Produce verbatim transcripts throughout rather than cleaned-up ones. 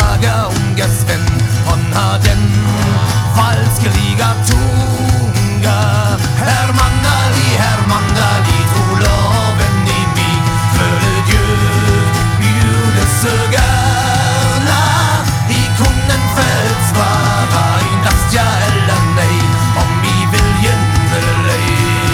fager unges ven, hon har den falske liga tunga. Herr Mandali, Herr Mandali, tro loven i mig, følge Gud, bjude så gärna. I kunden fällt svara, endast ja eller nej, om I viljen eller ej.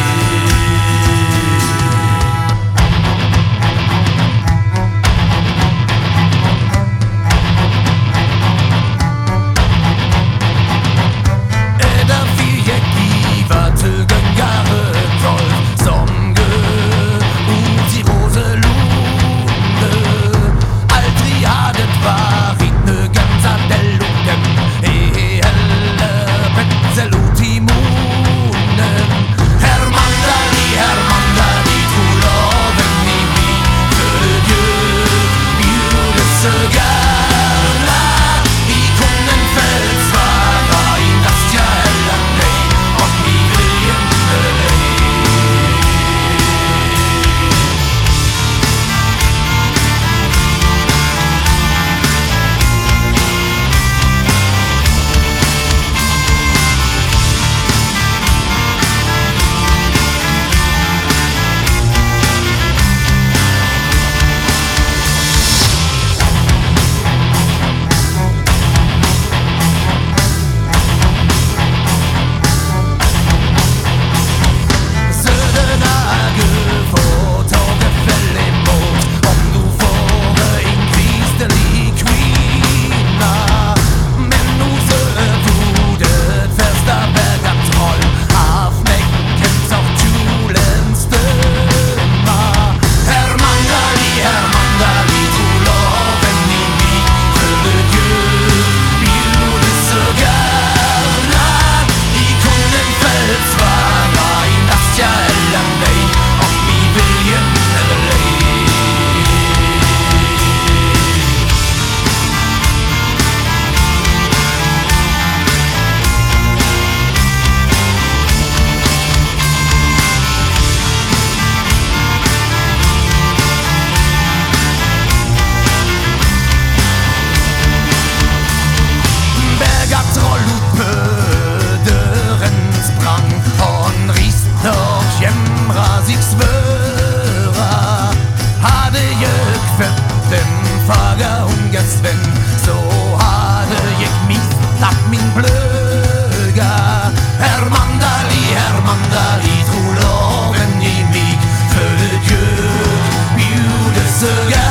Ven, så hade jag missat min blöga. Herr Mandali, Herr Mandali, tro loven i mig, för Gud bjuder så gärna.